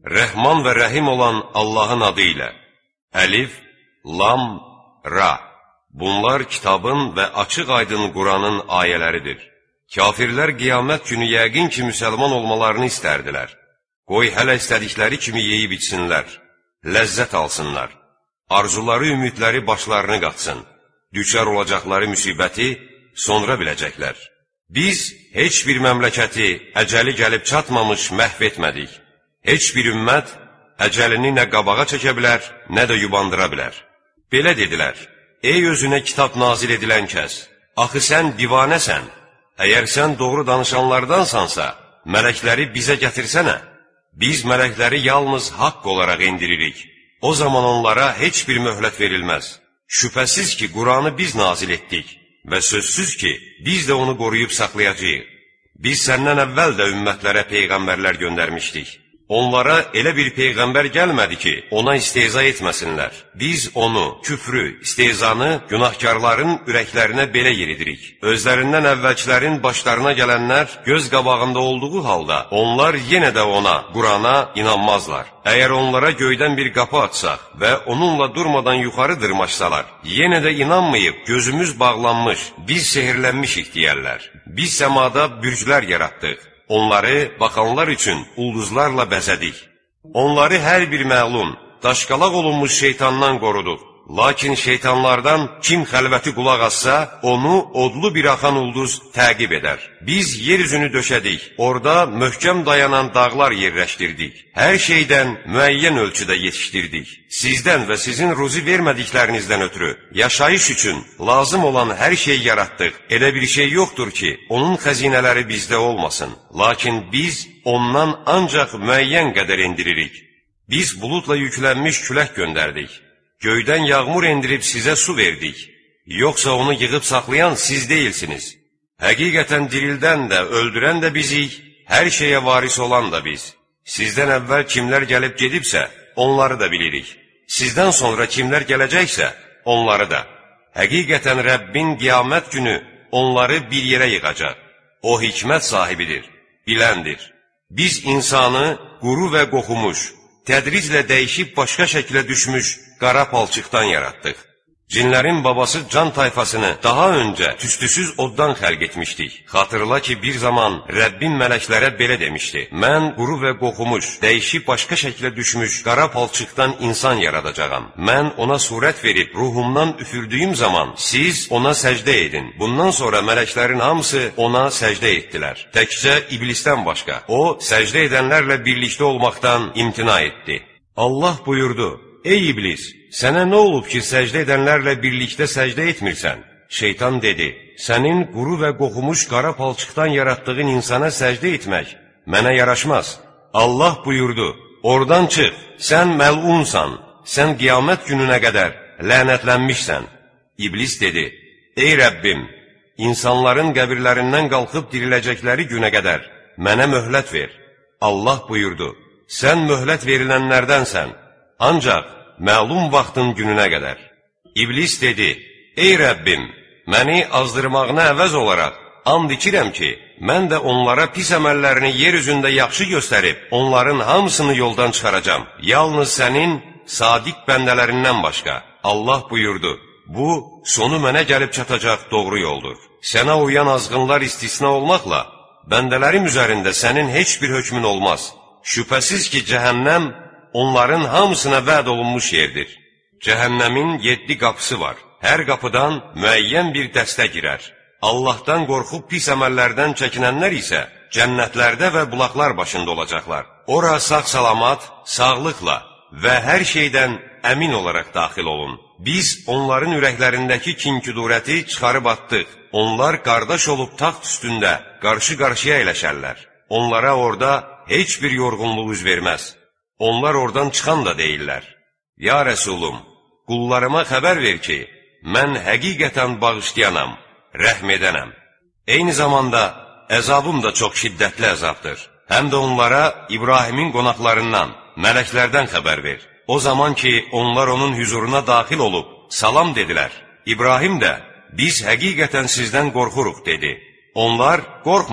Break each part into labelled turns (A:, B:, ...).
A: Rəhman və Rəhim olan Allahın adı ilə. Əlif, Lam, Ra. Bunlar kitabın və açıq-aydın Quranın ayələridir. Kafirlər qiyamət günü yəqin ki, müsəlman olmalarını istərdilər. Qoy hələ istədikləri kimi yeyib içsinlər, ləzzət alsınlar. Arzuları, ümidləri başlarını qatsın. Düçar olacaqları müsibəti sonra biləcəklər. Biz heç bir məmləkəti əcəli gəlib çatmamış məhv etmədik. Heç bir ümmət əcəlini nə qabağa çəkə bilər, nə də yubandıra bilər. Belə dedilər: Ey özünə kitab nazil edilən kəs, axı sən divanəsən. Əgər sən doğru danışanlardansansa, mələkləri bizə gətirsənə. Biz mələkləri yalnız haqq olaraq indiririk. O zaman onlara heç bir möhlət verilməz. Şübhəsiz ki, Quranı biz nazil etdik və sözsüz ki, biz də onu qoruyub saxlayacağıq. Biz səndən əvvəl də ümmətlərə peyğəmbərlər göndərmişdik. Onlara elə bir peyğəmbər gəlmədi ki, ona istehza etməsinlər. Biz onu, küfrü, istehzanı günahkarların ürəklərinə belə yeridirik. Özlərindən əvvəlkilərin başlarına gələnlər göz qabağında olduğu halda, onlar yenə də ona, Qurana inanmazlar. Əgər onlara göydən bir qapı açsaq və onunla durmadan yuxarı dırmaşsalar, yenə də inanmayıb, gözümüz bağlanmış, biz sehirlənmişik deyərlər. Biz səmada bürclər yaratdıq. Onları baxanlar üçün ulduzlarla bəzədik. Onları hər bir məlum, daşqalaq olunmuş şeytandan qoruduq. Lakin şeytanlardan kim xəlvəti qulaq assa, onu odlu bir axan ulduz təqib edər. Biz yer üzünü döşədik, orada möhkəm dayanan dağlar yerləşdirdik. Hər şeydən müəyyən ölçüdə yetişdirdik. Sizdən və sizin ruzi vermədiklərinizdən ötürü yaşayış üçün lazım olan hər şeyi yaratdıq. Elə bir şey yoxdur ki, onun xəzinələri bizdə olmasın. Lakin biz ondan ancaq müəyyən qədər indiririk. Biz buludla yüklənmiş külək göndərdik. Göydən yağmur endirib sizə su verdik. Yoxsa onu yığıb saxlayan siz deyilsiniz. Həqiqətən dirildən də, öldürən də bizik, hər şeyə varis olan da biz. Sizdən əvvəl kimlər gəlib gedibsə, onları da bilirik. Sizdən sonra kimlər gələcəksə, onları da. Həqiqətən Rəbbin qiyamət günü onları bir yerə yığacaq. O hikmət sahibidir, biləndir. Biz insanı quru və qoxumuş, tədriclə dəyişib başqa şəklə düşmüş qara palçıqdan yaratdıq. Cinlərin babası can tayfasını daha öncə tüstüsüz oddan xəlq etmişdik. Xatırla ki, bir zaman Rəbbin mələklərə belə demişdi: Mən quru və qoxumuş, dəyişib başqa şəklə düşmüş qara palçıqdan insan yaradacağam. Mən ona surət verib ruhumdan üfürdüyüm zaman siz ona səcdə edin. Bundan sonra mələklərin hamısı ona səcdə etdilər. Təkcə iblisdən başqa. O, səcdə edənlərlə birlikdə olmaqdan imtina etdi. Allah buyurdu: Ey iblis, sənə nə olub ki, səcdə edənlərlə birlikdə səcdə etmirsən? Şeytan dedi: Sənin quru və qoxumuş qara palçıqdan yaratdığın insana səcdə etmək mənə yaraşmaz. Allah buyurdu: Oradan çıx, sən məlunsan, sən qiyamət gününə qədər lənətlənmişsən. İblis dedi: Ey Rəbbim, insanların qəbirlərindən qalxıb diriləcəkləri günə qədər mənə möhlət ver. Allah buyurdu: Sən möhlət verilənlərdənsən, ancaq məlum vaxtın gününə qədər. İblis dedi: Ey Rəbbim, məni azdırmağına əvəz olaraq and içirəm ki, mən də onlara pis əməllərini yer üzündə yaxşı göstərib, onların hamısını yoldan çıxaracam. Yalnız sənin sadiq bəndələrindən başqa. Allah buyurdu: Bu, sonu mənə gəlib çatacaq doğru yoldur. Sənə uyan azğınlar istisna olmaqla, bəndələrim üzərində sənin heç bir hökmün olmaz. Şübhəsiz ki, cəhənnəm onların hamısına vəd olunmuş yerdir. Cəhənnəmin 7 qapısı var. Hər qapıdan müəyyən bir dəstə girər. Allahdan qorxub pis əməllərdən çəkinənlər isə cənnətlərdə və bulaqlar başında olacaqlar. Ora sağ-salamat, sağlıqla və hər şeydən əmin olaraq daxil olun. Biz onların ürəklərindəki kin-küdurəti çıxarıb atdıq. Onlar qardaş olub taxt üstündə qarşı-qarşıya əyləşərlər. Onlara orada heç bir yorğunluq üz verməz. Onlar oradan çıxan da deyirlər: Ya Rəsulum, qullarıma xəbər ver ki, mən həqiqətən bağışlayanam, rəhm edənəm. Eyni zamanda əzabım da çox şiddətli əzabdır. Həm də onlara İbrahimin qonaqlarından, mələklərdən xəbər ver. O zaman ki, onlar onun hüzuruna daxil olub, salam dedilər. İbrahim də, biz həqiqətən sizdən qorxuruq, dedi. Onlar, qorxma,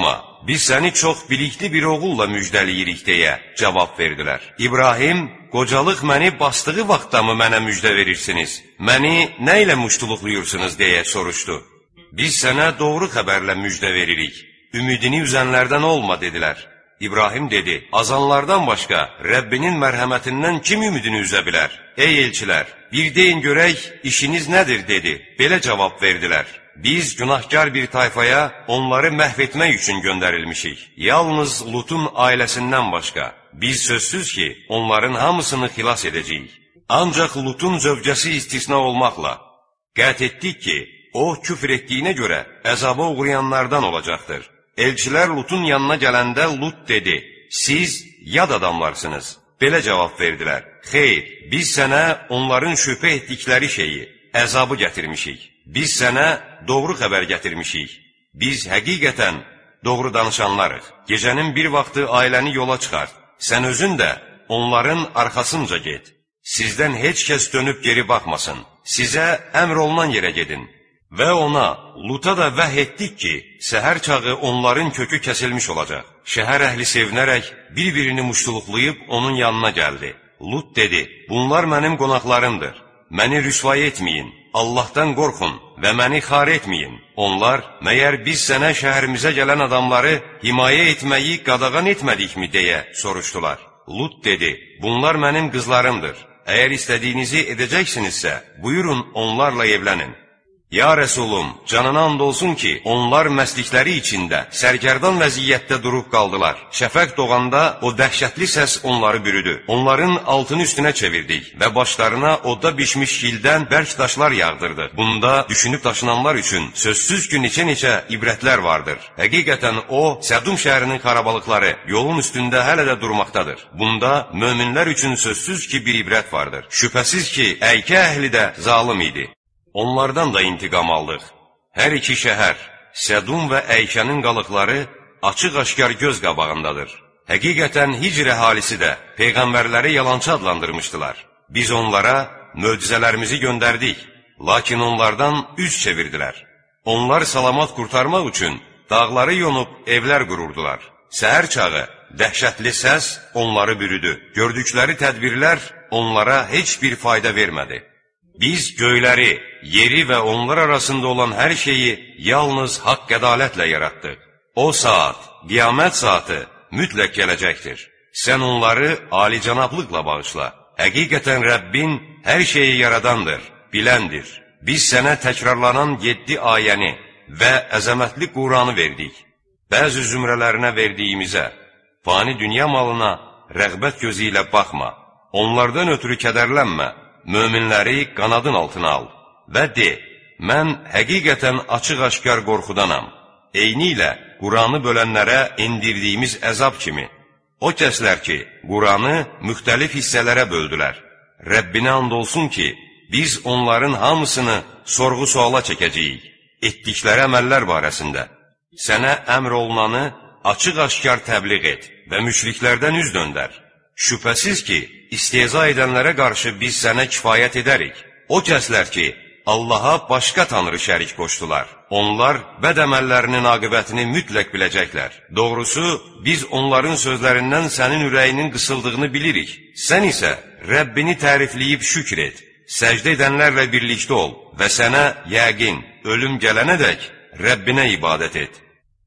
A: biz səni çox bilikli bir oğulla müjdəliyirik deyə cavab verdilər. İbrahim, qocalıq məni basdığı vaxtdamı mənə müjdə verirsiniz? Məni nə ilə muştuluqluyursunuz deyə soruşdu. Biz sənə doğru xəbərlə müjdə veririk. Ümidini üzənlərdən olma dedilər. İbrahim dedi, azanlardan başqa Rəbbinin mərhəmətindən kim ümidini üzə bilər? Ey elçilər, bir deyin görək, işiniz nədir dedi. Belə cavab verdilər. Biz günahkar bir tayfaya onları məhv etmək üçün göndərilmişik. Yalnız Lutun ailəsindən başqa. Biz sözsüz ki, onların hamısını xilas edəcəyik. Ancaq Lutun zövcəsi istisna olmaqla qət etdik ki, o küfr etdiyinə görə əzaba uğrayanlardan olacaqdır. Elçilər Lutun yanına gələndə Lut dedi, siz yad adamlarsınız. Belə cavab verdilər, xeyr, biz sənə onların şübhə etdikləri şeyi, əzabı gətirmişik. Biz sənə doğru xəbər gətirmişik. Biz həqiqətən doğru danışanlarıq. Gecənin bir vaxtı ailəni yola çıxart. Sən özün də onların arxasınca get. Sizdən heç kəs dönüb geri baxmasın. Sizə əmr olunan yerə gedin. Və ona, Luta da vəh etdik ki, səhər çağı onların kökü kəsilmiş olacaq. Şəhər əhli sevinərək bir-birini muştuluqlayıb onun yanına gəldi. Lut dedi, bunlar mənim qonaqlarımdır. Məni rüsvay etməyin, Allahdan qorxun və məni xar etməyin. Onlar, məyər biz sənə şəhərimizə gələn adamları himayə etməyi qadağan etmədikmi deyə soruşdular. Lut dedi, bunlar mənim qızlarımdır. Əgər istədiyinizi edəcəksinizsə, buyurun onlarla evlənin. Ya Rəsulum, canına and olsun ki, onlar məslikləri içində, sərgərdan vəziyyətdə durub qaldılar. Şəfəq doğanda o dəhşətli səs onları bürüdü. Onların altını üstünə çevirdik və başlarına odda bişmiş gildən bərk daşlar yağdırdı. Bunda düşünüb daşınanlar üçün sözsüz ki, neçə ibrətlər vardır. Həqiqətən o, Sədum şəhərinin xarabalıqları yolun üstündə hələ də durmaqdadır. Bunda möminlər üçün sözsüz ki, bir ibrət vardır. Şübhəsiz ki, Əykə əhli də zalım idi. Onlardan da intiqam aldıq. Hər iki şəhər, Sədum və Əykənin qalıqları açıq-aşkar göz qabağındadır. Həqiqətən Hicr əhalisi də peyğəmbərləri yalançı adlandırmışdılar. Biz onlara möcüzələrimizi göndərdik, lakin onlardan üz çevirdilər. Onlar salamat qurtarmaq üçün dağları yonub evlər qururdular. Səhər çağı dəhşətli səs onları bürüdü. Gördükləri tədbirlər onlara heç bir fayda vermədi. Biz göyləri, yeri və onlar arasında olan hər şeyi yalnız haqq ədalətlə yaratdıq. O saat, qiyamət saatı mütləq gələcəkdir. Sən onları alicənablıqla bağışla. Həqiqətən Rəbbin hər şeyi yaradandır, biləndir. Biz sənə təkrarlanan 7 ayəni və əzəmətli Quranı verdik. Bəzi zümrələrinə verdiyimizə, fani dünya malına rəğbət gözü ilə baxma. Onlardan ötürü kədərlənmə. Möminləri qanadın altına al və de, mən həqiqətən açıq-aşkar qorxudanam. Eyni ilə Quranı bölənlərə endirdiyimiz əzab kimi. O kəslər ki, Quranı müxtəlif hissələrə böldülər. Rəbbinə and olsun ki, biz onların hamısını sorğu-suala çəkəcəyik, etdikləri əməllər barəsində. Sənə əmr olunanı açıq-aşkar təbliğ et və müşriklərdən üz döndər. Şübhəsiz ki, istehza edənlərə qarşı biz sənə kifayət edərik. O kəslər ki, Allaha başqa tanrı şərik qoşdular. Onlar bəd əməllərinin aqibətini mütləq biləcəklər. Doğrusu, biz onların sözlərindən sənin ürəyinin qısıldığını bilirik. Sən isə Rəbbini tərifləyib şükr et. Səcdə edənlərlə birlikdə ol və sənə yəqin, ölüm gələnədək Rəbbinə ibadət et.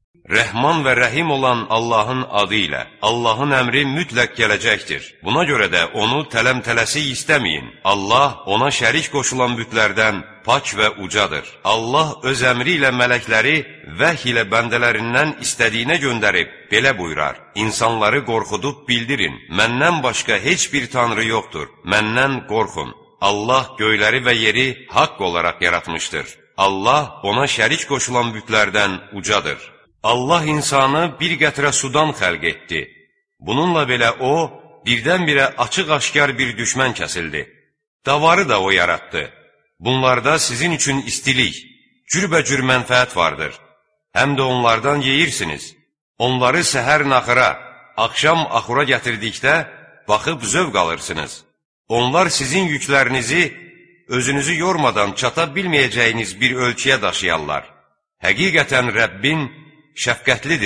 A: Rəhman və Rəhim olan Allahın adı ilə, Allahın əmri mütləq gələcəkdir. Buna görə də onu tələm-tələsik istəməyin. Allah ona şərik qoşulan bütlərdən pak və ucadır. Allah öz əmri ilə mələkləri vəhy ilə bəndələrindən istədiyinə göndərib, belə buyurar. İnsanları qorxudub bildirin, məndən başqa heç bir tanrı yoxdur, məndən qorxun. Allah göyləri və yeri haqq olaraq yaratmışdır. Allah ona şərik qoşulan bütlərdən ucadır. Allah insanı bir qətrə sudan xəlq etdi. Bununla belə o, birdən-birə açıq-aşkar bir düşmən kəsildi. Davarı da o yarattı. Bunlarda sizin üçün istilik, cürbəcür mənfəət vardır. Həm də onlardan yeyirsiniz. Onları səhər naxıra, axşam axura gətirdikdə baxıb zövq alırsınız. Onlar sizin yüklərinizi özünüzü yormadan çata bilməyəcəyiniz bir ölçüyə daşıyarlar. Həqiqətən Rəbbin şəfqətlidir,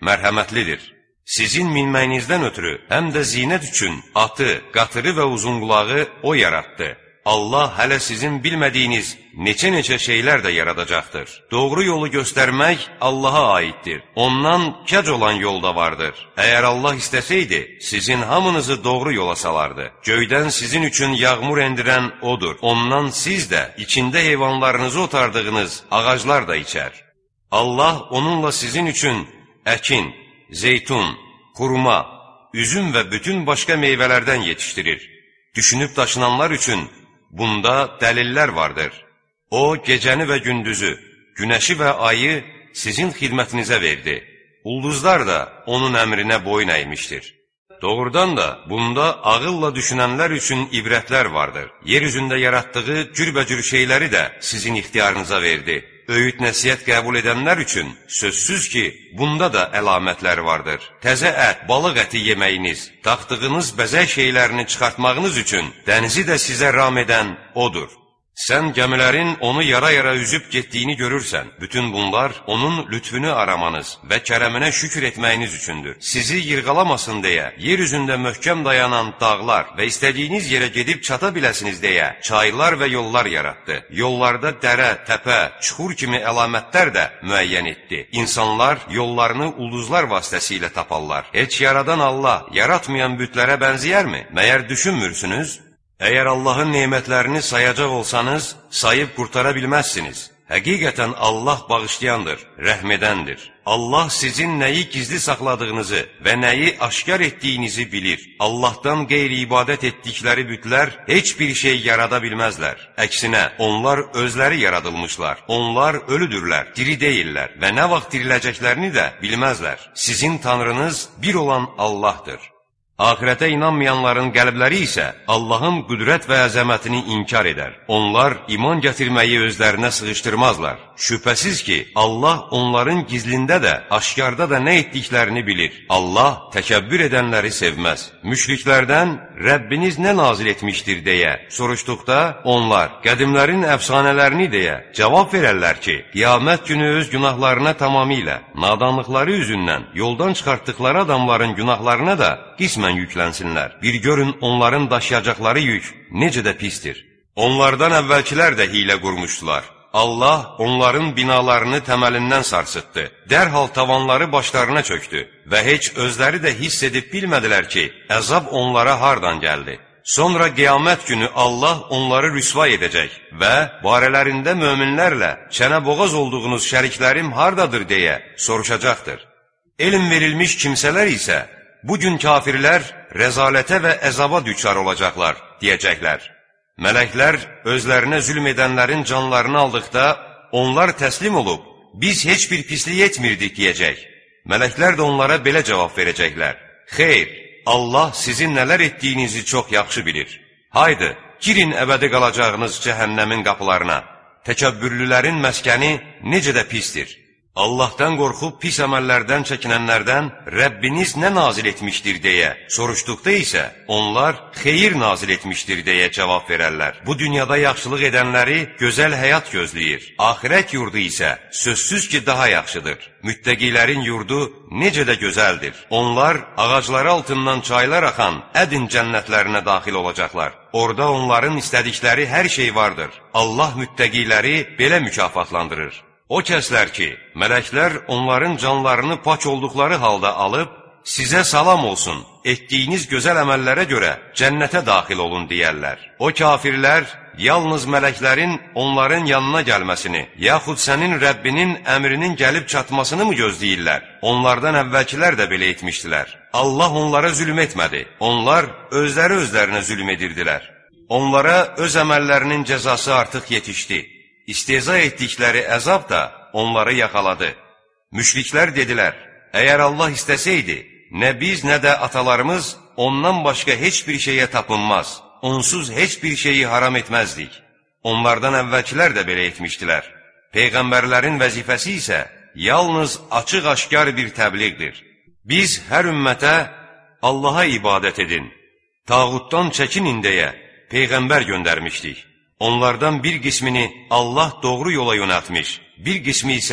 A: mərhəmətlidir. Sizin minməyinizdən ötürü həm də zinət üçün atı, qatırı və uzunqulağı o yaratdı. Allah hələ sizin bilmədiyiniz neçə şeylər də yaradacaqdır. Doğru yolu göstərmək Allaha aiddir. Ondan kəc olan yol da vardır. Əgər Allah istəsəydi, sizin hamınızı doğru yola salardı. Göydən sizin üçün yağmur endirən O'dur. Ondan siz də içində heyvanlarınızı otardığınız ağaclar da içər. Allah onunla sizin üçün əkin, zeytun, xurma, üzüm və bütün başqa meyvələrdən yetişdirir. Düşünüb daşınanlar üçün bunda dəlillər vardır. O, gecəni və gündüzü, günəşi və ayı sizin xidmətinizə verdi. Ulduzlar da onun əmrinə boyun əymişdir. Doğrudan da bunda ağılla düşünənlər üçün ibrətlər vardır. Yer üzündə yaratdığı cürbəcür şeyləri də sizin ixtiyarınıza verdi. Öyüd nəsihət qəbul edənlər üçün sözsüz ki, bunda da əlamətlər vardır. Təzə ət, balıq əti yeməyiniz, taxdığınız bəzək şeylərini çıxartmağınız üçün dənizi də sizə ram edən O'dur. Sən gəmilərin onu yara-yara üzüb getdiyini görürsən. Bütün bunlar onun lütfünü aramanız və kərəminə şükür etməyiniz üçündür. Sizi yırğalamasın deyə, yer üzündə möhkəm dayanan dağlar və istədiyiniz yerə gedib çata biləsiniz deyə çaylar və yollar yaratdı. Yollarda dərə, təpə, çuxur kimi əlamətlər də müəyyən etdi. İnsanlar yollarını ulduzlar vasitəsilə taparlar. Heç yaradan Allah yaratmayan bütlərə bənzəyərmi? Məyər düşünmürsünüz? Əgər Allahın nemətlərini sayacaq olsanız, sayıb qurtara bilməzsiniz. Həqiqətən Allah bağışlayandır, rəhm edəndir. Allah sizin nəyi gizli saxladığınızı və nəyi aşkar etdiyinizi bilir. Allahdan qeyri-ibadət etdikləri bütlər heç bir şey yarada bilməzlər. Əksinə, onlar özləri yaradılmışlar. Onlar ölüdürlər, diri deyillər və nə vaxt diriləcəklərini də bilməzlər. Sizin Tanrınız bir olan Allahdır. Ahirətə inanmayanların qəlbləri isə Allahın qüdrət və əzəmətini inkar edər. Onlar iman gətirməyi özlərinə sığışdırmazlar. Şübhəsiz ki, Allah onların gizlində də, aşkarda da nə etdiklərini bilir. Allah təkəbbür edənləri sevməz. Müşriklərdən Rəbbiniz nə nazil etmişdir deyə soruşduqda, onlar qədimlərin əfsanələrini deyə cavab verərlər ki, qiyamət günü öz günahlarına tamamilə, nadanlıqları üzündən yoldan çıxartdıqları adamların günahlarına da qismən yüklənsinlər. Bir görün onların daşıyacaqları yük necə də pistir. Onlardan əvvəlkilər də hiylə qurmuşdular. Allah onların binalarını təməlindən sarsıtdı. Dərhal tavanları başlarına çöktü və heç özləri də hiss edib bilmədilər ki, əzab onlara hardan gəldi. Sonra qiyamət günü Allah onları rüsva edəcək və barələrində möminlərlə çənə-boğaz olduğunuz şəriklərim hardadır deyə soruşacaqdır. Elm verilmiş kimsələr isə bugün kafirlər rəzalətə və əzaba düçar olacaqlar, deyəcəklər. Mələklər özlərinə zülm edənlərin canlarını aldıqda, onlar təslim olub, biz heç bir pislik etmirdik, deyəcək. Mələklər də onlara belə cavab verəcəklər. Xeyr, Allah sizin nələr etdiyinizi çox yaxşı bilir. Haydı, girin əbədi qalacağınız cəhənnəmin qapılarına. Təkəbbürlülərin məskəni necə də pistir. Allahdan qorxub pis əməllərdən çəkinənlərdən Rəbbiniz nə nazil etmişdir deyə soruşduqda isə onlar xeyir nazil etmişdir deyə cavab verərlər. Bu dünyada yaxşılıq edənləri gözəl həyat gözləyir. Axirət yurdu isə sözsüz ki daha yaxşıdır. Müttəqilərin yurdu necə də gözəldir. Onlar ağacları altından çaylar axan ədin cənnətlərinə daxil olacaqlar. Orada onların istədikləri hər şey vardır. Allah müttəqiləri belə mükafatlandırır. O kəslər ki, mələklər onların canlarını pak olduqları halda alıb, sizə salam olsun, etdiyiniz gözəl əməllərə görə cənnətə daxil olun deyərlər. O kafirlər yalnız mələklərin onların yanına gəlməsini, yaxud sənin Rəbbinin əmrinin gəlib çatmasını mı gözləyirlər? Onlardan əvvəlkilər də belə etmişdilər. Allah onlara zülm etmədi, onlar özlərinə zülm edirdilər. Onlara öz əməllərinin cəzası artıq yetişdi. İstehza etdikləri əzab da onları yaxaladı. Müşriklər dedilər, əgər Allah istəsəydi, nə biz, nə də atalarımız ondan başqa heç bir şeyə tapınmaz, onsuz heç bir şeyi haram etməzdik. Onlardan əvvəlkilər də belə etmişdilər. Peyğəmbərlərin vəzifəsi isə yalnız açıq-aşkar bir təbliğdir. Biz hər ümmətə Allaha ibadət edin, tağutdan çəkinin deyə Peyğəmbər göndərmişdik. Onlardan bir qismini Allah doğru yola yönəltmiş, bir qismi isə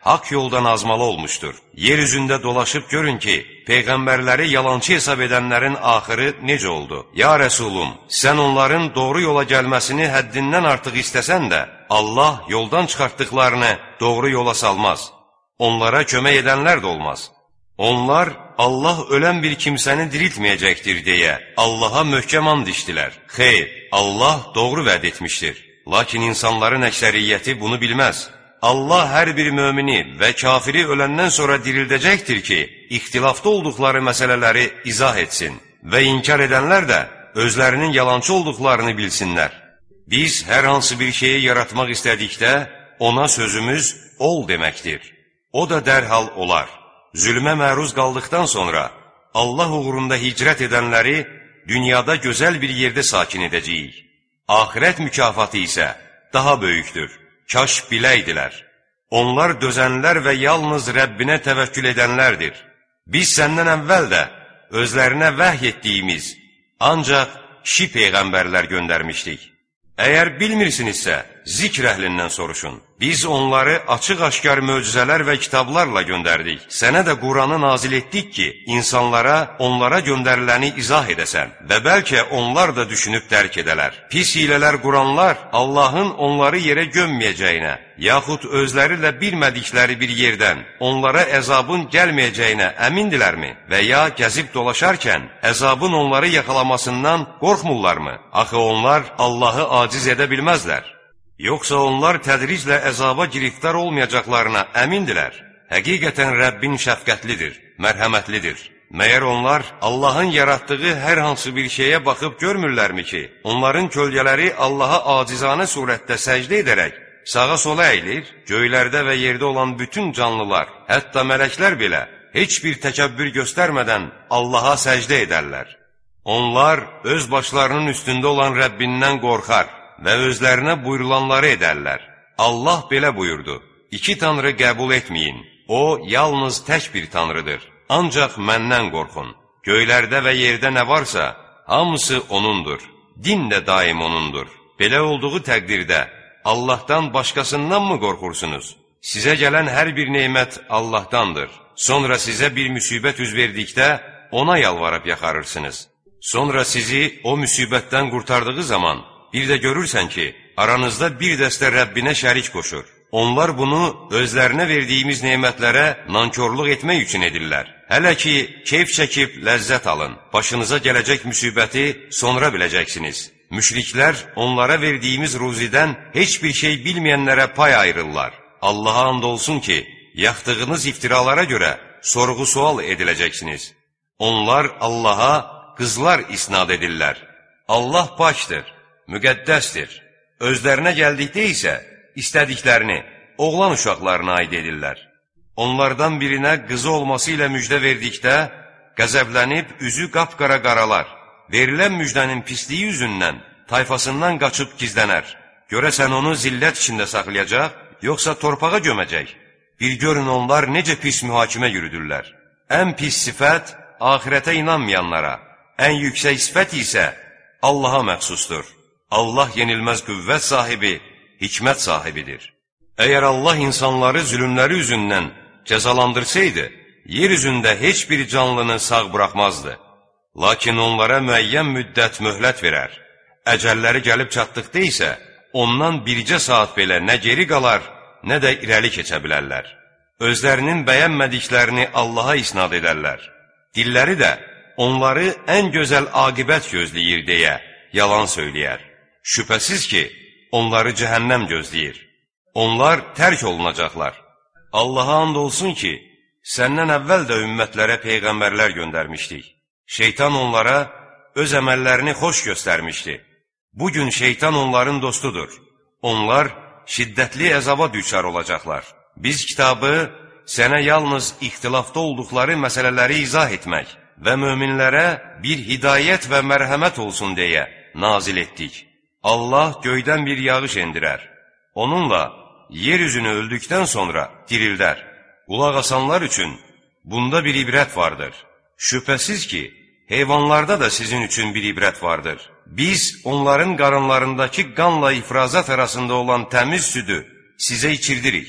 A: haqq yoldan azmalı olmuşdur. Yer üzündə dolaşıb görün ki, peyğəmbərləri yalançı hesab edənlərin axırı necə oldu? Ya Rəsulum, sən onların doğru yola gəlməsini həddindən artıq istəsən də, Allah yoldan çıxartdıqlarını doğru yola salmaz. Onlara kömək edənlər də olmaz. Onlar, Allah ölən bir kimsəni diriltməyəcəkdir deyə Allaha möhkəm and içdilər. Xeyr, Allah doğru vəd etmişdir. Lakin insanların əksəriyyəti bunu bilməz. Allah hər bir mömini və kafiri öləndən sonra dirildəcəkdir ki, ixtilafda olduqları məsələləri izah etsin və inkar edənlər də özlərinin yalançı olduqlarını bilsinlər. Biz hər hansı bir şeyi yaratmaq istədikdə ona sözümüz ol deməkdir. O da dərhal olar. Zülmə məruz qaldıqdan sonra Allah uğrunda hicrət edənləri dünyada gözəl bir yerdə sakin edəcəyik. Axirət mükafatı isə daha böyükdür. Kaş biləydilər. Onlar dözənlər və yalnız Rəbbinə təvəkkül edənlərdir. Biz səndən əvvəl də özlərinə vəhy etdiyimiz ancaq kişi peyğəmbərlər göndərmişdik. Əgər bilmirsinizsə, zikr əhlindən soruşun. Biz onları açıq-aşkar möcüzələr və kitablarla göndərdik. Sənə də Quranı nazil etdik ki, insanlara onlara göndəriləni izah edəsən və bəlkə onlar da düşünüb dərk edələr. Pis hilələr quranlar Allahın onları yerə gömməyəcəyinə, yaxud özləri ilə bilmədikləri bir yerdən onlara əzabın gəlməyəcəyinə əmindilərmi? Və ya gəzib dolaşarkən əzabın onları yaxalamasından qorxmurlarmı? Axı onlar Allahı aciz edə bilməzlər. Yoxsa onlar tədriclə əzaba giriftar olmayacaqlarına əmindilər. Həqiqətən Rəbbin şəfqətlidir, mərhəmətlidir. Məyər onlar Allahın yaratdığı hər hansı bir şeyə baxıb görmürlərmi ki, onların kölgələri Allaha acizanə surətdə səcdə edərək, sağa sola əyilir, göylərdə və yerdə olan bütün canlılar, hətta mələklər belə heç bir təkəbbür göstərmədən Allaha səcdə edərlər. Onlar öz başlarının üstündə olan Rəbbindən qorxar və özlərinə buyurulanları edərlər. Allah belə buyurdu: İki tanrı qəbul etməyin, o yalnız tək bir tanrıdır. Ancaq məndən qorxun. Göylərdə və yerdə nə varsa, hamısı O'nundur. Din də daim O'nundur. Belə olduğu təqdirdə Allahdan başqasından mı qorxursunuz? Sizə gələn hər bir nemət Allahdandır. Sonra sizə bir müsibət üz verdikdə O'na yalvarıb yaxarırsınız. Sonra sizi o müsibətdən qurtardığı zaman bir də görürsən ki, aranızda bir dəstə Rəbbinə şərik qoşur. Onlar bunu özlərinə verdiyimiz nemətlərə nankorluq etmək üçün edirlər. Hələ ki, keyf çəkib ləzzət alın. Başınıza gələcək müsibəti sonra biləcəksiniz. Müşriklər onlara verdiyimiz ruzidən heç bir şey bilməyənlərə pay ayırırlar. Allaha and olsun ki, yaxdığınız iftiralara görə sorğu-sual ediləcəksiniz. Onlar Allaha qızlar isnad edirlər. Allah pakdır, müqəddəsdir. Özlərinə gəldikdə isə istədiklərini oğlan uşaqlarına aid edirlər. Onlardan birinə qızı olması ilə müjdə verdikdə qəzəblənib üzü qapqara qaralar. Verilən müjdənin pisliyi üzündən tayfasından qaçıb gizlənər. Görəsən onu zillət içində saxlayacaq, yoxsa torpağa göməcək? Bir görün onlar necə pis mühakimə yürüdürlər. Ən pis sifət axirətə inanmayanlara, ən yüksək sifət isə Allaha məxsusdur. Allah yenilməz qüvvət sahibi, hikmət sahibidir. Əgər Allah insanları zülümləri üzündən cəzalandırsaydı, yer üzündə heç bir canlını sağ buraxmazdı. Lakin onlara müəyyən müddət möhlət verər. Əcəlləri gəlib çatdıqda isə ondan bircə saat belə nə geri qalar, nə də irəli keçə bilərlər. Özlərinin bəyənmədiklərini Allaha isnad edərlər. Dilləri də onları ən gözəl aqibət gözləyir deyə yalan söyləyər. Şübhəsiz ki, onları cəhənnəm gözləyir. Onlar tərk olunacaqlar. Allaha and olsun ki, səndən əvvəl də ümmətlərə peyğəmbərlər göndərmişdik. Şeytan onlara öz əməllərini xoş göstərmişdi. Bugün şeytan onların dostudur. Onlar şiddətli əzaba düçar olacaqlar. Biz kitabı sənə yalnız ixtilafda olduqları məsələləri izah etmək və möminlərə bir hidayət və mərhəmət olsun deyə nazil etdik. Allah göydən bir yağış endirər. Onunla yer üzünü öldükdən sonra dirildər. Qulaq asanlar üçün bunda bir ibrət vardır. Şübhəsiz ki, heyvanlarda da sizin üçün bir ibrət vardır. Biz onların qarınlarındakı qanla ifrazat arasında olan təmiz südü sizə içirdirik.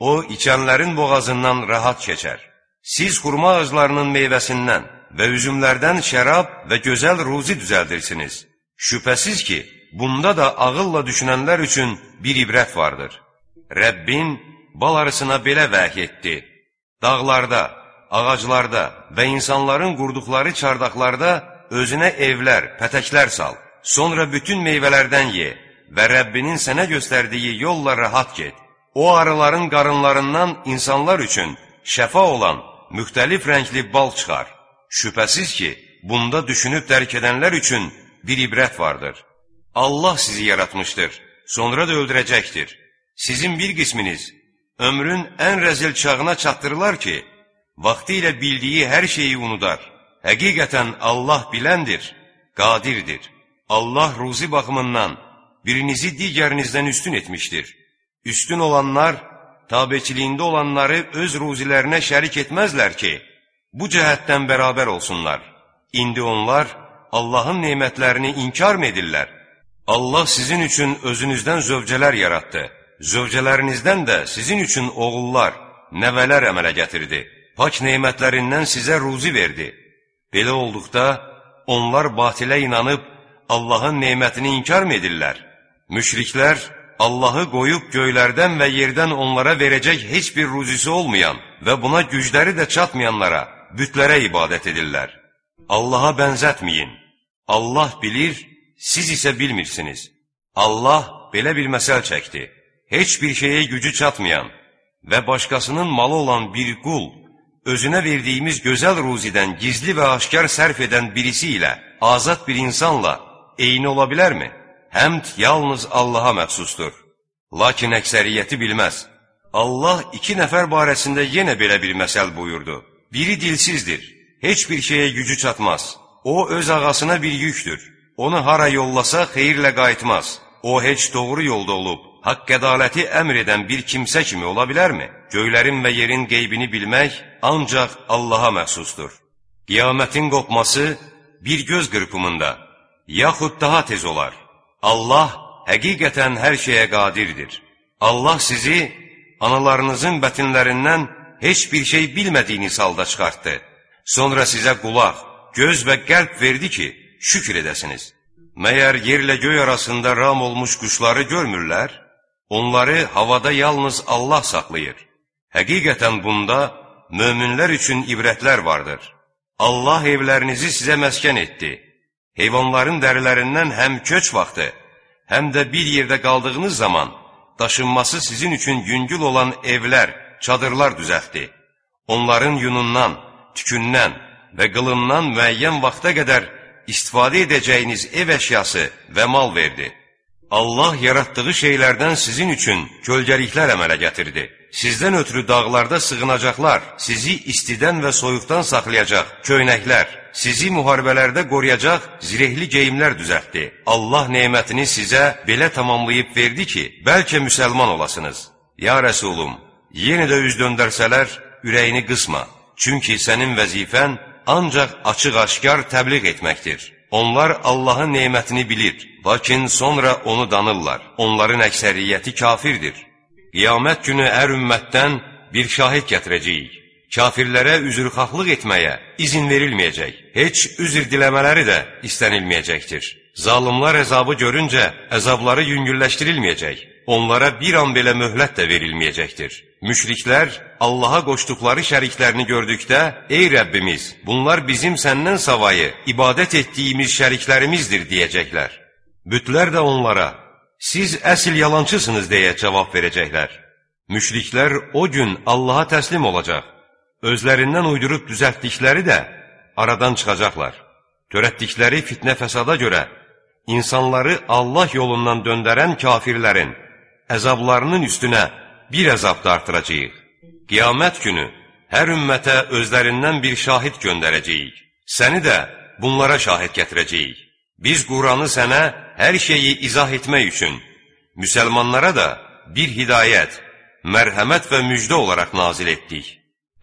A: o içənlərin boğazından rahat keçər. Siz xurma ağaclarının meyvəsindən və üzümlərdən şərab və gözəl ruzi düzəldirsiniz. Şübhəsiz ki, bunda da ağılla düşünənlər üçün bir ibrət vardır. Rəbbin bal arısına belə vəhy etdi. Dağlarda, ağaclarda və insanların qurduqları çardaqlarda özünə evlər, pətəklər sal. Sonra bütün meyvələrdən ye və Rəbbinin sənə göstərdiyi yolla rahat get. O arıların qarınlarından insanlar üçün şəfa olan müxtəlif rəngli bal çıxar. Şübhəsiz ki, bunda düşünüb dərk edənlər üçün bir ibrət vardır. Allah sizi yaratmışdır, sonra da öldürəcəkdir. Sizin bir qisminiz ömrün ən rəzil çağına çatdırılar ki, vaxtı ilə bildiyi hər şeyi unudar. Həqiqətən Allah biləndir, qadirdir. Allah ruzi baxımından birinizi digərinizdən üstün etmişdir. Üstün olanlar, tabeçiliyində olanları öz ruzilərinə şərik etməzlər ki, bu cəhətdən bərabər olsunlar. İndi onlar Allahın nemətlərini inkar mı edirlər? Allah sizin üçün özünüzdən zövcələr yaratdı. Zövcələrinizdən də sizin üçün oğullar, nəvələr əmələ gətirdi. Pak nemətlərindən sizə ruzi verdi. Belə olduqda, onlar batilə inanıb Allahın nemətini inkar mı edirlər? Müşriklər, Allahı qoyub göylərdən və yerdən onlara verəcək heç bir ruzisi olmayan və buna gücləri də çatmayanlara, bütlərə ibadət edirlər. Allaha bənzətməyin. Allah bilir, siz isə bilmirsiniz. Allah belə bir məsəl çəkdi. Heç bir şeyə gücü çatmayan və başqasının malı olan bir qul, özünə verdiyimiz gözəl ruzidən gizli və aşkar sərf edən birisi ilə, azad bir insanla eyni ola bilərmi? Həmd yalnız Allaha məxsusdur. Lakin əksəriyyəti bilməz. Allah 2 nəfər barəsində yenə belə bir məsəl buyurdu. Biri dilsizdir, heç bir şeyə gücü çatmaz. O, öz ağasına bir yükdür. Onu hara yollasa xeyirlə qayıtmaz. O, heç doğru yolda olub, haqq ədaləti əmr edən bir kimsə kimi ola bilərmi? Göylərin və yerin qeybini bilmək ancaq Allaha məxsusdur. Qiyamətin qopması bir göz qırpımında, yaxud daha tez olar. Allah həqiqətən hər şeyə qadirdir. Allah sizi analarınızın bətinlərindən heç bir şey bilmədiyiniz halda çıxartdı. Sonra sizə qulaq, göz və qəlb verdi ki, şükür edəsiniz. Məyər yerlə göy arasında ram olmuş quşları görmürlər? Onları havada yalnız Allah saxlayır. Həqiqətən bunda möminlər üçün ibrətlər vardır. Allah evlərinizi sizə məskən etdi. Heyvanların dərilərindən həm köç vaxtı, həm də bir yerdə qaldığınız zaman daşınması sizin üçün yüngül olan evlər, çadırlar düzəltdi. Onların yunundan, tükündən və qılından müəyyən vaxta qədər istifadə edəcəyiniz ev əşyası və mal verdi. Allah yaratdığı şeylərdən sizin üçün kölgəliklər əmələ gətirdi. Sizdən ötürü dağlarda sığınacaqlar, sizi istidən və soyuqdan saxlayacaq köynəklər, sizi müharibələrdə qoruyacaq zirehli geyimlər düzəltdi. Allah nemətini sizə belə tamamlayıb verdi ki, bəlkə müsəlman olasınız. Ya Rəsulum, yenə də üz döndərsələr, ürəyini qısma. Çünki sənin vəzifən ancaq açıq-aşkar təbliğ etməkdir. Onlar Allahın nemətini bilir, lakin sonra onu danırlar. Onların əksəriyyəti kafirdir. Qiyamət günü hər ümmətdən bir şahid gətirəcəyik. Kafirlərə üzrxahlıq etməyə izin verilməyəcək. Heç üzr diləmələri də istənilməyəcəkdir. Zalimlar əzabı görüncə əzabları yüngülləşdirilməyəcək. Onlara bir an belə möhlət də verilməyəcəkdir. Müşriklər Allaha qoşduqları şəriklərini gördükdə, ey Rəbbimiz, bunlar bizim səndən savayı ibadət etdiyimiz şəriklərimizdir deyəcəklər. Bütlər də onlara, siz əsl yalancısınız deyə cavab verəcəklər. Müşriklər o gün Allaha təslim olacaq. Özlərindən uydurub düzəltdikləri də aradan çıxacaqlar. Törətdikləri fitnə fəsada görə insanları Allah yolundan döndərən kafirlərin əzablarının üstünə bir əzab da artıracağıq. Qiyamət günü hər ümmətə özlərindən bir şahid göndərəcəyik. Səni də bunlara şahid gətirəcəyik. Biz Quranı sənə hər şeyi izah etmək üçün, müsəlmanlara da bir hidayət, mərhəmət və müjdə olaraq nazil etdik.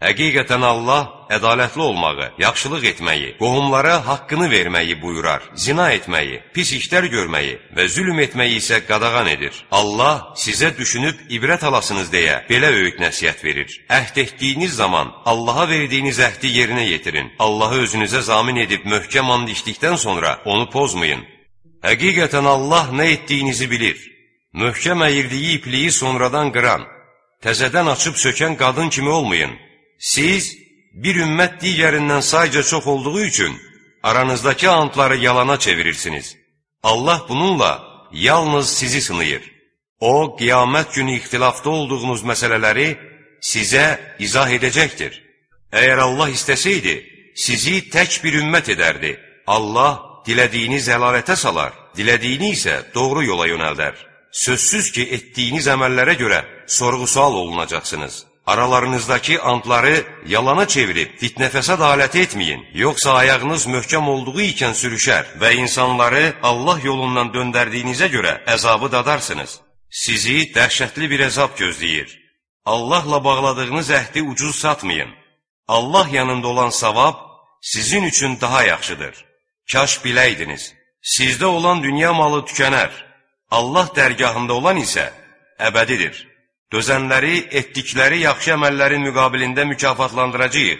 A: Həqiqətən Allah ədalətli olmağı, yaxşılıq etməyi, qohumlara haqqını verməyi buyurar, zina etməyi, pis işlər görməyi və zülm etməyi isə qadağan edir. Allah sizə düşünüb ibrət alasınız deyə belə öyüd nəsihət verir. Əhd etdiyiniz zaman Allaha verdiyiniz əhdi yerinə yetirin. Allahı özünüzə zamin edib möhkəm and içdikdən sonra onu pozmayın. Həqiqətən Allah nə etdiyinizi bilir. Möhkəm əyirdiyi ipliyi sonradan qıran, təzədən açıb sökən qadın kimi olmayın. Siz bir ümmət digərindən sayca çox olduğu üçün aranızdakı antları yalana çevirirsiniz. Allah bununla yalnız sizi sınayır. O, qiyamət günü ixtilafda olduğunuz məsələləri sizə izah edəcəkdir. Əgər Allah istəsəydi, sizi tək bir ümmət edərdi. Allah dilədiyini zəlalətə salar, dilədiyini isə doğru yola yönəldər. Sözsüz ki, etdiyiniz əməllərə görə sorğu-sual olunacaqsınız. Aralarınızdakı antları yalana çevirib fitnə-fəsad aləti etməyin, yoxsa ayağınız möhkəm olduğu ikən sürüşər və insanları Allah yolundan döndərdiyinizə görə əzabı dadarsınız. Sizi dəhşətli bir əzab gözləyir. Allahla bağladığınız əhdi ucuz satmayın. Allah yanında olan savab sizin üçün daha yaxşıdır. Kaş biləydiniz. Sizdə olan dünya malı tükənər. Allah dərgahında olan isə əbədidir. Dözənləri etdikləri yaxşı əməllərin müqabilində mükafatlandıracağıq.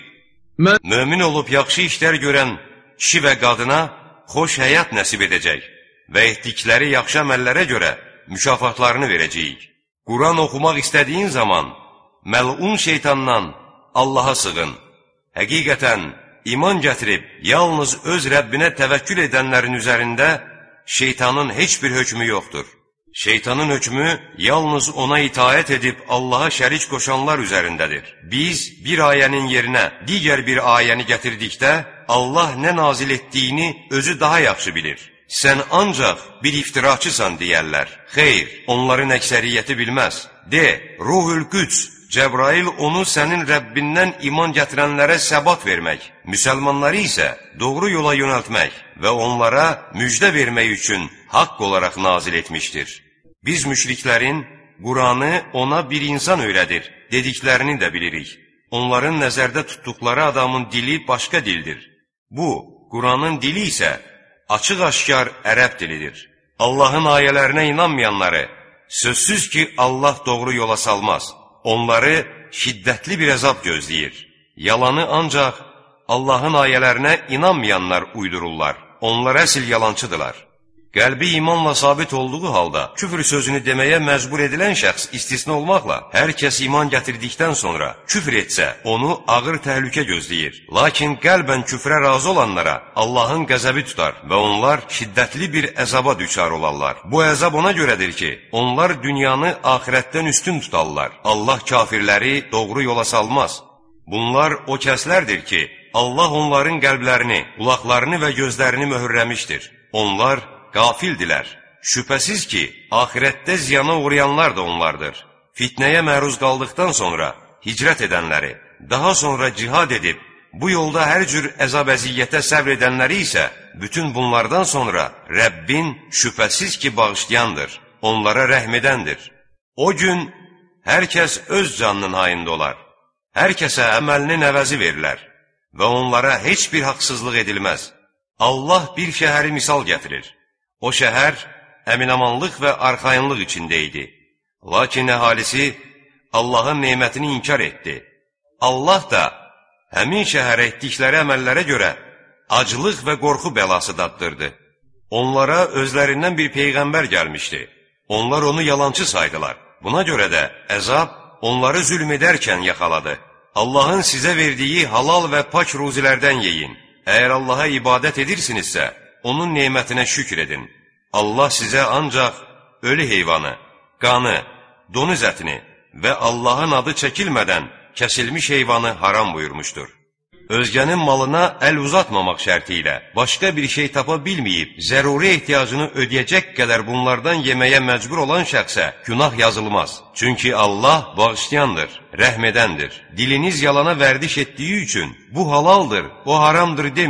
A: Mömin olub yaxşı işlər görən kişi və qadına xoş həyat nəsib edəcək və etdikləri yaxşı əməllərə görə mükafatlarını verəcəyik. Quran oxumaq istədiyin zaman məlun şeytandan Allaha sığın. Həqiqətən iman gətirib yalnız öz Rəbbinə təvəkkül edənlərin üzərində şeytanın heç bir hökmü yoxdur. Şeytanın hökmü yalnız ona itaət edib Allaha şərik qoşanlar üzərindədir. Biz bir ayənin yerinə digər bir ayəni gətirdikdə Allah nə nazil etdiyini özü daha yaxşı bilir. Sən ancaq bir iftiraçısan deyərlər. Xeyr, onların əksəriyyəti bilməz. De, Ruhul Qüds, Cəbrail onu sənin Rəbbindən iman gətirənlərə səbat vermək, müsəlmanları isə doğru yola yönəltmək və onlara müjdə vermək üçün haqq olaraq nazil etmişdir. Biz müşriklərin Quranı ona bir insan öyrədir dediklərini də bilirik. Onların nəzərdə tutduqları adamın dili başqa dildir. Bu, Quranın dili isə açıq-aşkar ərəb dilidir. Allahın ayələrinə inanmayanları sözsüz ki, Allah doğru yola salmaz. Onları şiddətli bir əzab gözləyir. Yalanı ancaq Allahın ayələrinə inanmayanlar uydururlar. Onlar əsl yalançıdırlar. Qəlbi imanla sabit olduğu halda küfr sözünü deməyə məcbur edilən şəxs istisna olmaqla hər kəs iman gətirdikdən sonra küfr etsə, onu ağır təhlükə gözləyir. Lakin qəlbən küfrə razı olanlara Allahın qəzəbi tutar və onlar şiddətli bir əzaba düçar olarlar. Bu əzab ona görədir ki, onlar dünyanı axirətdən üstün tutarlar. Allah kafirləri doğru yola salmaz. Bunlar o kəslərdir ki, Allah onların qəlblərini, qulaqlarını və gözlərini möhürləmişdir. Onlar qafildilər. Şübhəsiz ki, axirətdə ziyana uğrayanlar da onlardır. Fitnəyə məruz qaldıqdan sonra hicrət edənləri, daha sonra cihad edib, bu yolda hər cür əzab-əziyyətə səbr edənləri isə, bütün bunlardan sonra Rəbbin şübhəsiz ki, bağışlayandır, onlara rəhm edəndir. O gün hər kəs öz canının hayında olar. Hər kəsə əməlinin əvəzi verilər və onlara heç bir haqsızlıq edilməz. Allah bir şəhəri misal gətirir. O şəhər əminamanlıq və arxayınlıq içində idi. Lakin əhalisi Allahın nemətini inkar etdi. Allah da həmin şəhərə etdikləri əməllərə görə aclıq və qorxu bəlası daddırdı. Onlara özlərindən bir peyğəmbər gəlmişdi. Onlar onu yalançı saydılar. Buna görə də əzab onları zülm edərkən yaxaladı. Allahın sizə verdiyi halal və pak ruzilərdən yeyin. Əgər Allaha ibadət edirsinizsə, onun nemətinə şükr edin. Allah sizə ancaq ölü heyvanı, qanı, donuz ətini və Allahın adı çəkilmədən kəsilmiş heyvanı haram buyurmuşdur. Özgənin malına əl uzatmamaq şərti ilə başqa bir şey tapa bilməyib, zəruri ehtiyacını ödəyəcək qədər bunlardan yeməyə məcbur olan şəxsə günah yazılmaz. Çünki Allah bağışlayandır, rəhm edəndir. Diliniz yalana vərdiş etdiyi üçün bu halaldır, o haramdır deməyin.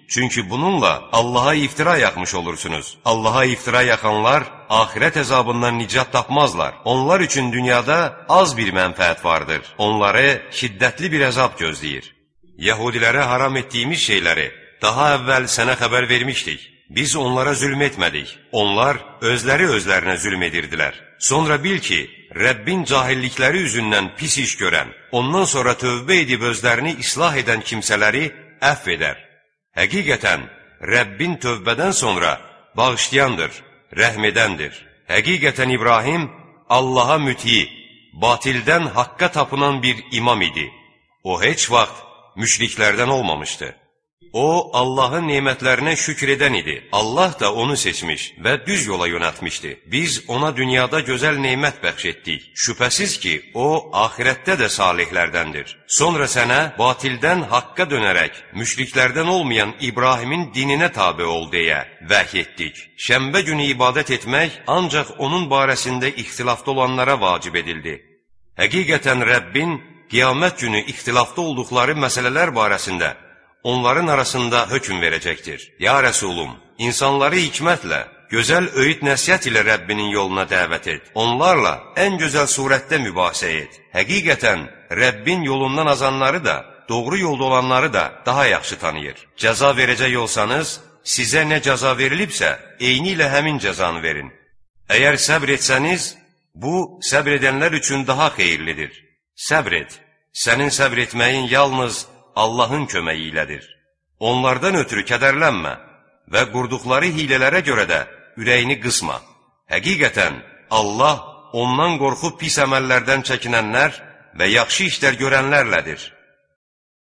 A: Çünki bununla Allaha iftira yaxmış olursunuz. Allaha iftira yaxanlar axirət əzabından nicat tapmazlar. Onlar üçün dünyada az bir mənfəət vardır. Onları şiddətli bir əzab gözləyir. Yahudilərə haram etdiyimiz şeyləri daha əvvəl sənə xəbər vermişdik. Biz onlara zülm etmədik. Onlar özləri özlərinə zülm edirdilər. Sonra bil ki, Rəbbin cahillikləri üzündən pis iş görən, ondan sonra tövbə edib özlərini islah edən kimsələri əfv edər. Həqiqətən, Rəbbin tövbədən sonra bağışlayandır, rəhm edəndir. Həqiqətən İbrahim Allaha müti, batildən haqqa tapınan bir imam idi. O heç vaxt müşriklərdən olmamışdı. O, Allahın nemətlərinə şükür edən idi. Allah da onu seçmiş və düz yola yönəltmişdi. Biz ona dünyada gözəl nemət bəxş etdik. Şübhəsiz ki, o, axirətdə də salihlərdəndir. Sonra sənə batildən haqqa dönərək, müşriklərdən olmayan İbrahimin dininə tabi ol deyə vəhy etdik. Şənbə günü ibadət etmək ancaq onun barəsində ixtilafda olanlara vacib edildi. Həqiqətən Rəbbin qiyamət günü ixtilafda olduqları məsələlər barəsində onların arasında hökm verəcəkdir. Ya Rəsulum, insanları hikmətlə, gözəl öyüd nəsihət ilə Rəbbinin yoluna dəvət et. Onlarla ən gözəl surətdə mübahisə et. Həqiqətən, Rəbbin yolundan azanları da, doğru yolda olanları da daha yaxşı tanıyır. Cəza verəcək olsanız, sizə nə cəza verilibsə, eyni ilə həmin cəzanı verin. Əgər səbr etsəniz, bu, səbr edənlər üçün daha xeyirlidir. Səbr et. Sənin səbr etməyin yalnız Allahın köməyi ilədir. Onlardan ötürü kədərlənmə və qurduqları hilələrə görə də ürəyini qısma. Həqiqətən, Allah ondan qorxub pis əməllərdən çəkinənlər və yaxşı işlər görənlərlədir.